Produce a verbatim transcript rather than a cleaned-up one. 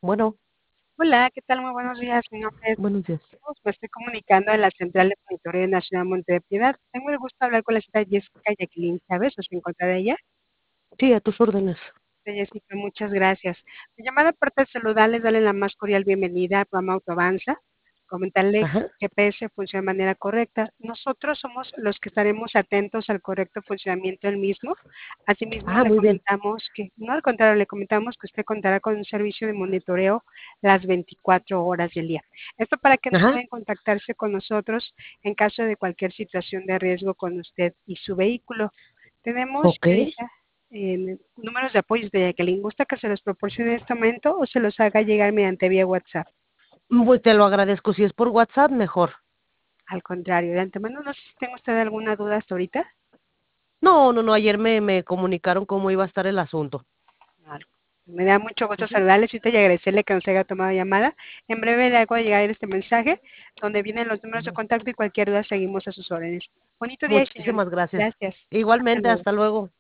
Bueno, Hola, ¿qué tal? Muy buenos días. Mi nombre es buenos días. Jesús. Me estoy comunicando de la Central de Monitoreo Nacional Monte de Piedad. Tengo el gusto de hablar con la señora Jessica Jacqueline Chávez, ¿o se encuentra de ella? Sí, a tus órdenes. Señora Jessica, muchas gracias. Mi llamada aparte de saludarles, darle la más cordial bienvenida al programa Autoavanza, comentarle Ajá. que G P S funciona de manera correcta. Nosotros somos los que estaremos atentos al correcto funcionamiento del mismo. Asimismo, Ah, le muy bien. comentamos que, no al contrario, le comentamos que usted contará con un servicio de monitoreo las veinticuatro horas del día. Esto para que no Ajá. duden contactarse con nosotros en caso de cualquier situación de riesgo con usted y su vehículo. Tenemos, Ok. señorita, eh, números de apoyo de Jacqueline. ¿Gusta que se los proporcione en este momento o se los haga llegar mediante vía WhatsApp? Pues te lo agradezco. Si es por WhatsApp, mejor. Al contrario, de antemano, no sé si tengo usted alguna duda hasta ahorita. No, no, no. Ayer me, me comunicaron cómo iba a estar el asunto. Claro. Me da mucho gusto Ujú. saludarle y agradecerle que nos haya tomado llamada. En breve le hago llegar este mensaje donde vienen los números de contacto y cualquier duda seguimos a sus órdenes. Bonito día y señorita. Muchísimas gracias. Gracias. Hasta Igualmente, luego. hasta luego.